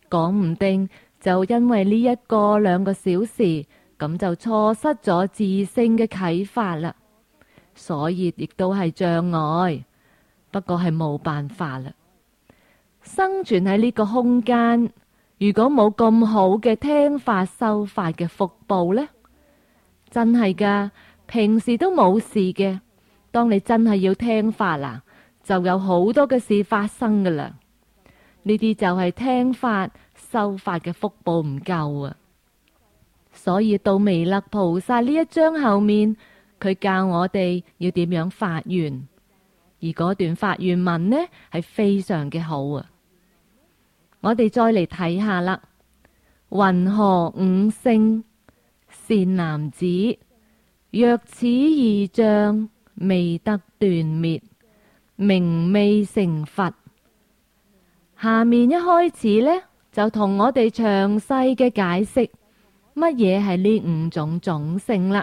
講唔定就因為呢1、2個小時，咁就錯失咗自性嘅啟發啦。所以亦都係障礙，不過係冇辦法啦。生存喺呢個空間，如果冇咁好嘅聽法修法嘅福報呢，真係噶，平時都冇事嘅，當你真係要聽法啦，就有好多嘅事發生噶啦。呢啲就係聽法修法嘅福報唔夠啊。所以到彌勒菩薩呢一章後面，佢教我哋要點樣發願，而嗰段發願文呢係非常嘅好啊。我哋再嚟睇下啦。云何五乘？善男子，若此二障未得斷滅，名未成佛。下面一開始呢，就同我哋詳細嘅解釋乜嘢係呢5種種性啦。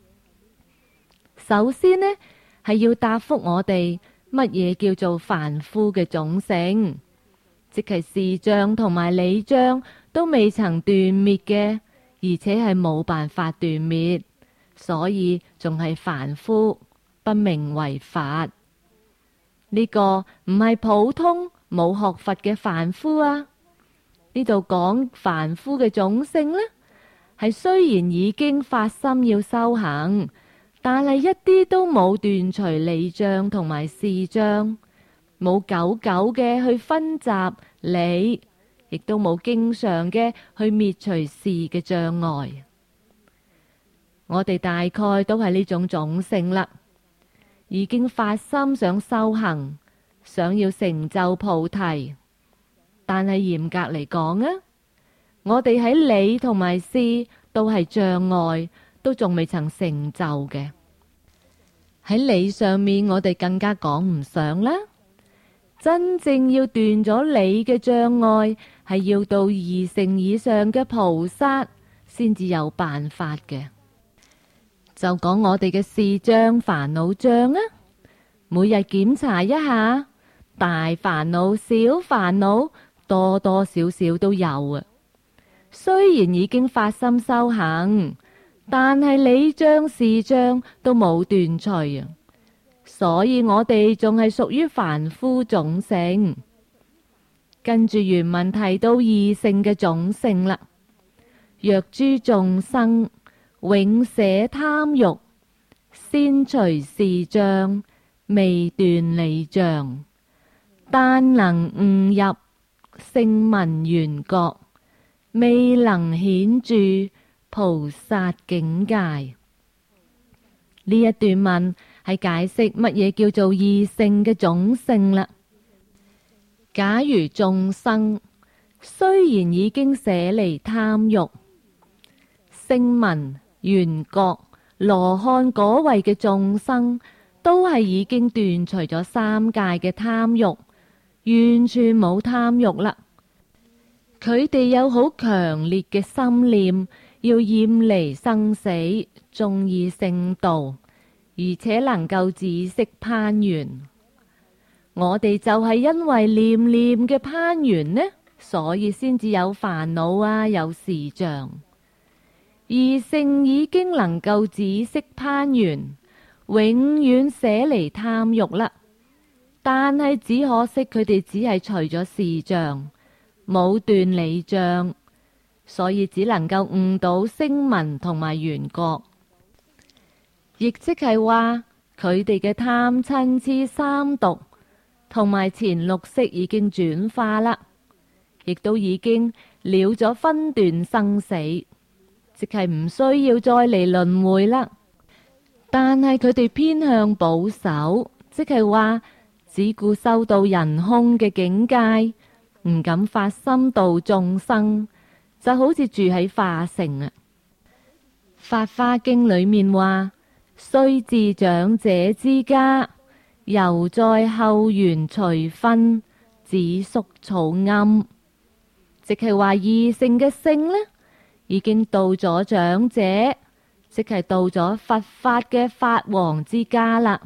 首先呢，係要答覆我哋乜嘢叫做凡夫嘅種性，即係視障同埋理障都未曾斷滅嘅，而且係冇辦法斷滅，所以仲係凡夫，不名為佛。呢個唔係普通冇學佛嘅凡夫啊。呢度講凡夫嘅種性呢，係雖然已經發心要修行，但係一啲都冇斷除理障同埋視障，冇久久嘅去分集理，亦都冇經常嘅去滅除視嘅障礙。我哋大概都係呢種種性啦，已經發心想修行，想要成就菩提，但係嚴格嚟講啊，我哋喺理同埋視都係障礙，都仲未曾成就嘅。喺理上面，我哋更加講唔上啦。真正要斷咗理嘅障礙，係要到2乘以上嘅菩薩先至有辦法嘅。就講我哋嘅視障、煩惱障啊，每日檢查一下，大煩惱、小煩惱，多多少少都有啊。雖然已經發心修行，但係理障、視障都冇斷除啊。所以我哋仲係屬於凡夫種性。跟住原文提到2乘嘅種性啦。若諸眾生永捨貪欲，先除視障，未斷理障，但能悟入聲聞緣覺，未能顯著菩薩境界。呢一段文係解釋乜嘢叫做2乘嘅種性啦。假如眾生雖然已經捨離貪欲，聲聞緣覺羅漢果位嘅眾生，都係已經斷除咗3界嘅貪欲，完全冇貪欲啦。佢哋有好強烈嘅心念，要厭離生死，鍾意聖道，而且能夠止息攀緣。我哋就係因為念念嘅攀緣呢，所以先至有煩惱啊，有視障。2乘已經能夠止息攀緣，永遠捨離貪欲啦。但係只可惜佢哋只係除咗視障，冇斷理障，所以只能夠悟到聲聞同埋緣覺。亦即係話佢哋嘅貪嗔癡3毒同埋前6識已經轉化啦，亦都已經了咗分段生死，即係唔需要再嚟輪迴啦。但係佢哋偏向保守，即係話只顧修到人空嘅境界，唔敢發心度眾生，就好似住喺化城啊。法華經裏面話：雖至長者之家，猶在後園隨分，只宿草庵。即係話2乘嘅性呢，已經到咗長者，即係到咗佛法嘅法王之家啦。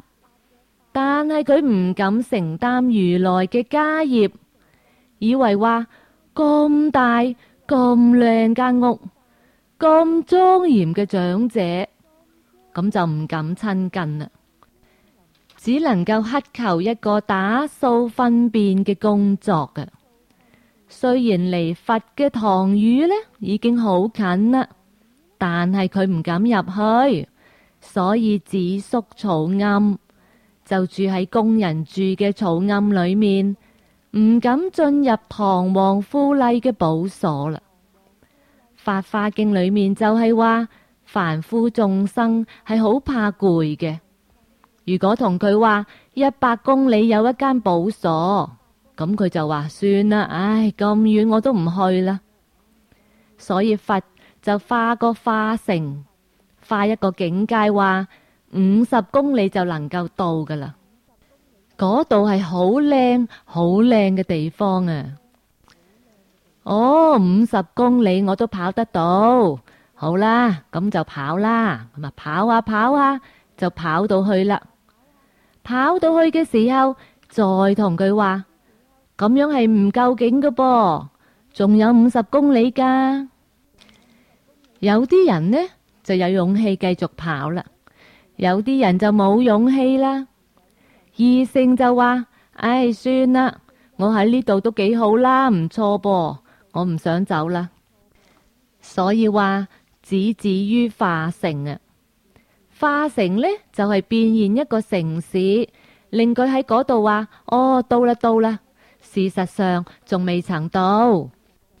但係佢唔敢承擔如來嘅家業，以為話咁大咁靚間屋，咁莊嚴嘅長者，咁就唔敢親近啦，只能夠乞求一個打掃糞便嘅工作嘅。雖然離佛嘅堂宇呢已經好近啦，但係佢唔敢入去，所以只宿草庵，就住喺工人住嘅草庵裏面，唔敢進入堂皇富麗嘅寶所啦。法華經裏面就係話，凡夫眾生係好怕攰嘅。如果同佢話100公里有一間寶所，咁佢就話算啦，唉，咁遠我都唔去啦。所以佛就化個化城，化一個境界，話50公里就能夠到噶啦。嗰度係好靚好靚嘅地方啊！哦，50公里我都跑得到，好啦，咁就跑啦。咁啊，跑下跑下就跑到去啦。跑到去嘅時候，再同佢話，咁樣係唔夠勁㗎噃，仲有50公里噶。有啲人呢就有勇氣繼續跑啦，有啲人就冇勇氣啦。二乘就話，唉，算啦，我喺呢度都幾好啦，唔錯噃，我唔想走啦。所以話只止於化城啊。化城呢就係變現一個城市，令佢喺嗰度話，哦，到啦到啦，事實上仲未曾到。二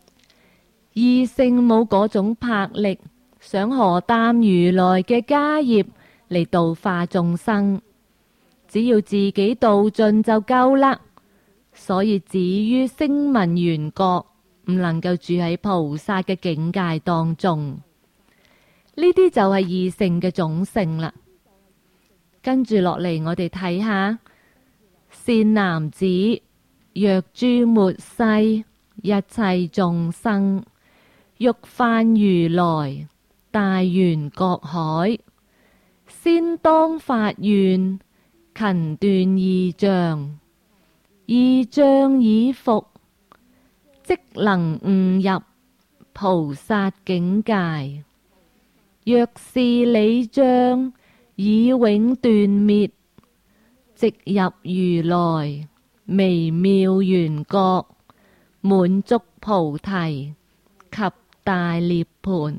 乘冇嗰種魄力，想荷擔如來嘅家業嚟度化眾生，只要自己度盡就夠啦。所以止於聲聞緣覺，唔能夠住喺菩薩嘅境界當中。呢啲就係二乘嘅種性啦。跟住落嚟，我哋睇下，善男子，若諸末世一切眾生，欲犯如來大緣覺海，先當發願，勤斷二障，二障已伏，即能悟入菩薩境界。若是理障已永斷滅，即入如來微妙緣覺，滿足菩提及大涅槃。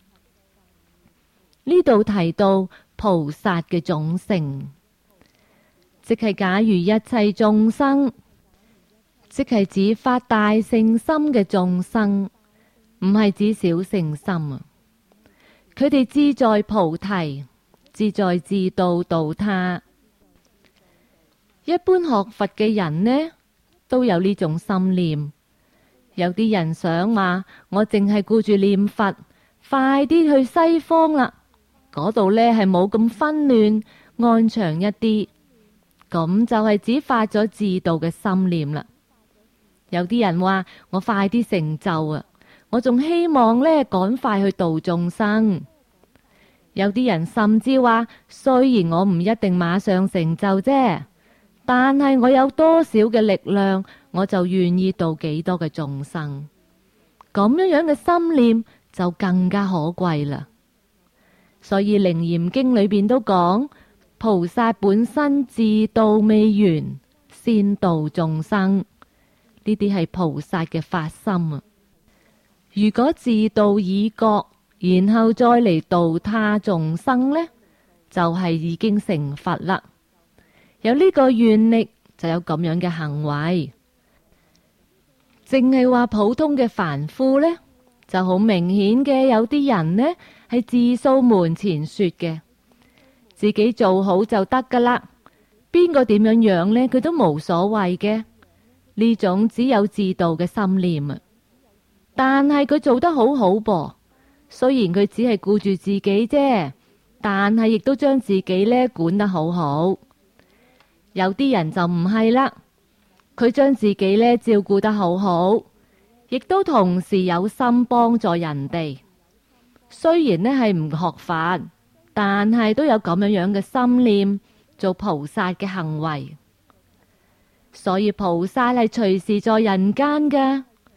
呢度提到菩薩嘅種性，即係假如一切眾生，即係指發大乘心嘅眾生，唔係指小乘心啊。佢哋志在菩提，志在自度度他。一般學佛嘅人呢，都有呢種心念。有啲人想話，我淨係顧住念佛，快啲去西方啦，嗰度呢係冇咁紛亂，安詳一啲。咁就係指發咗自度嘅心念啦。有啲人話，我快啲成就啊，我仲希望呢趕快去度眾生。有啲人甚至話，雖然我唔一定馬上成就啫，但係我有多少嘅力量，我就願意度幾多嘅眾生。咁樣嘅心念就更加可貴啦。所以楞嚴經裏邊都講，菩薩本身自度未完，先度眾生。呢啲係菩薩嘅發心啊。如果自度已覺，然後再嚟度他眾生呢，就係已經成佛啦。有呢個願力，就有咁樣嘅行為。淨係話普通嘅凡夫呢，就好明顯嘅。有啲人呢係自掃門前雪嘅，自己做好就得噶啦，邊個點樣樣呢，佢都冇所謂嘅。呢種只有自度嘅心念啊，但係佢做得好好噃。雖然佢只係顧住自己啫，但係亦都將自己呢管得好好。有啲人就唔係啦，佢將自己呢照顧得好好，亦都同時有心幫助人哋。雖然呢係唔學法，但係都有咁樣嘅心念，做菩薩嘅行為。所以菩薩係隨時在人間㗎。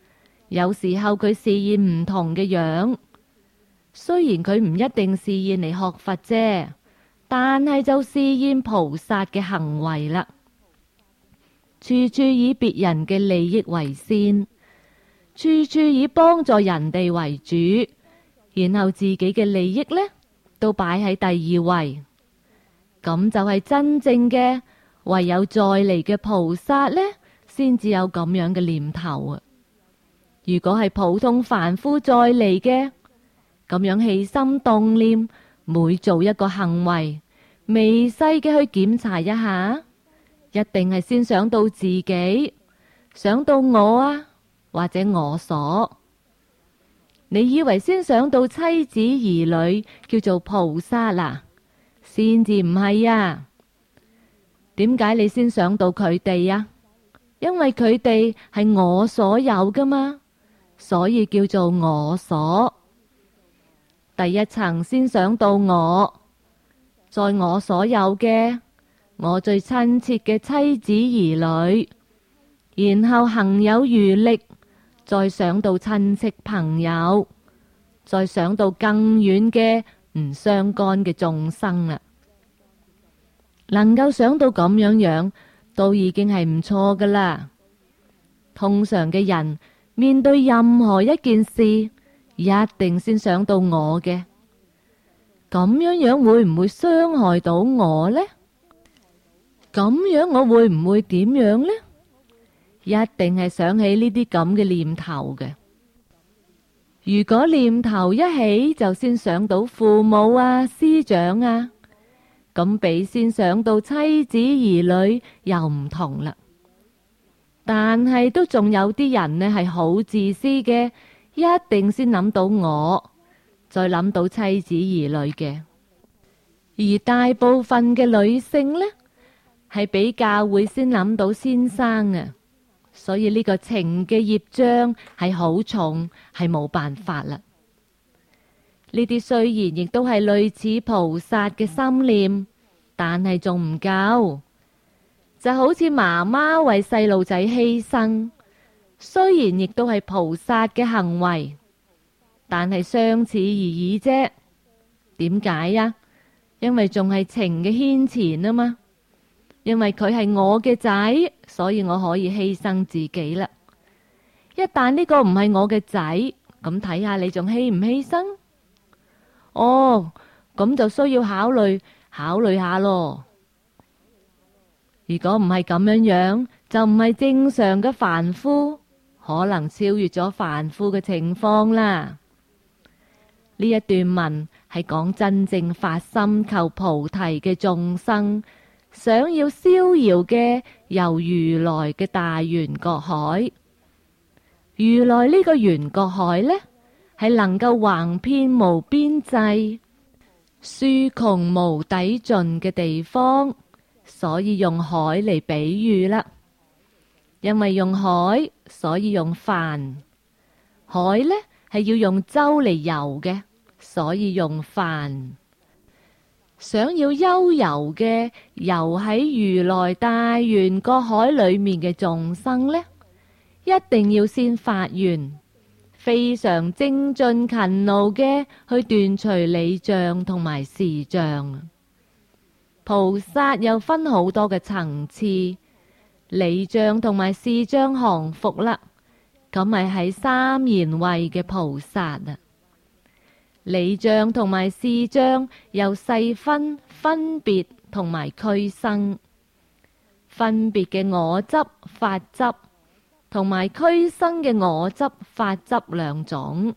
有時候佢示現唔同嘅樣，雖然佢唔一定示現嚟學佛啫，但係就示現菩薩嘅行為啦。處處以別人嘅利益為先，處處以幫助人哋為主，然後自己嘅利益呢都擺喺第二位，咁就係真正嘅唯有再嚟嘅菩薩呢，先至有咁樣嘅念頭啊！如果係普通凡夫再嚟嘅，咁樣起心動念，每做一個行為，微細嘅去檢查一下，一定係先想到自己，想到我啊，或者我所。你以為先想到妻子兒女叫做菩薩啦？先至唔係啊！點解你先想到佢哋啊？因為佢哋係我所有噶嘛，所以叫做我所。第一層先想到我，在我所有嘅，我最親切嘅妻子兒女，然後行有餘力，再想到親戚朋友，再想到更遠嘅唔相干嘅眾生啦。能夠想到咁樣樣，都已經係唔錯噶啦。通常嘅人面對任何一件事，一定先想到我嘅，咁樣樣會唔會傷害到我呢？咁樣我會唔會點樣呢？一定係想起呢啲咁嘅念頭嘅。如果念頭一起就先想到父母啊、師長啊，咁比先想到妻子兒女又唔同啦。但係都仲有啲人呢係好自私嘅，一定先諗到我，再諗到妻子兒女嘅。而大部分嘅女性呢，係比較會先諗到先生啊，所以呢個情嘅業障係好重，係冇辦法啦。呢啲雖然亦都係類似菩薩嘅心念，但係仲唔夠。就好似媽媽為細路仔犧牲，雖然亦都係菩薩嘅行為，但係相似而已啫。點解呀？因為仲係情嘅牽纏啊嘛。因為佢係我嘅仔，所以我可以犧牲自己啦。一旦呢個唔係我嘅仔，咁睇下你仲犧唔犧牲？哦，咁就需要考慮下咯。如果唔係咁樣樣，就唔係正常嘅凡夫，可能超越咗凡夫嘅情況啦。呢一段文係講真正發心求菩提嘅眾生，想要逍遙嘅由如來嘅大圓覺海。如來呢個圓覺海呢，係能夠橫遍無邊際、恕窮無底盡嘅地方，所以用海嚟比喻啦。因為用海，所以用帆。海呢係要用舟嚟游嘅，所以用帆。想要悠游嘅游喺如來大圓覺海裏面嘅眾生呢，一定要先發願，非常精進勤勞嘅去斷除理障同埋事障。菩薩又分好多嘅層次，理障同埋事障降伏啦，咁咪係三賢位嘅菩薩啊。理障同埋事障又細分分別同埋俱生，分別嘅我執法執同埋俱生嘅我執法執兩種。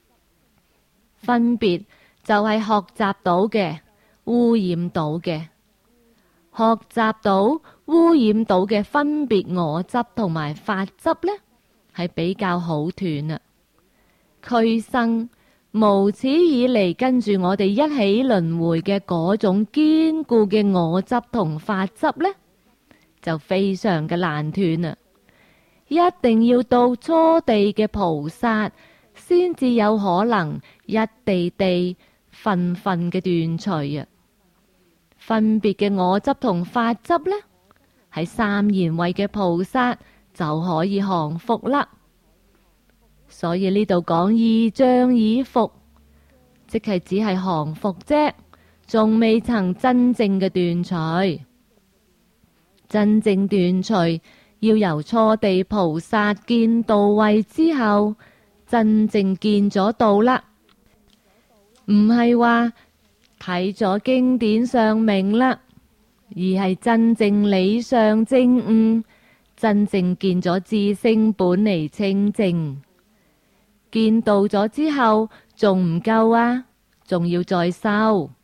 分別就係學習到嘅、污染到嘅，學習到污染到嘅分別我執同埋法執呢，係比較好斷啊。俱生無始以嚟跟住我哋一起輪迴嘅嗰種堅固嘅我執同法執呢，就非常嘅難斷啊！一定要到初地嘅菩薩，先至有可能一地地分分嘅斷除啊！分別嘅我執同法執呢，喺三賢位嘅菩薩就可以降伏啦。 所以呢度講二障已伏，即係只係降伏啫，仲未曾真正嘅斷除。真正斷除要由初地菩薩見道位之後，真正見咗道啦，唔係話睇咗經典上明啦，而係真正理上證悟，真正見咗自性本嚟清淨。見道咗之後仲唔夠啊，仲要再修。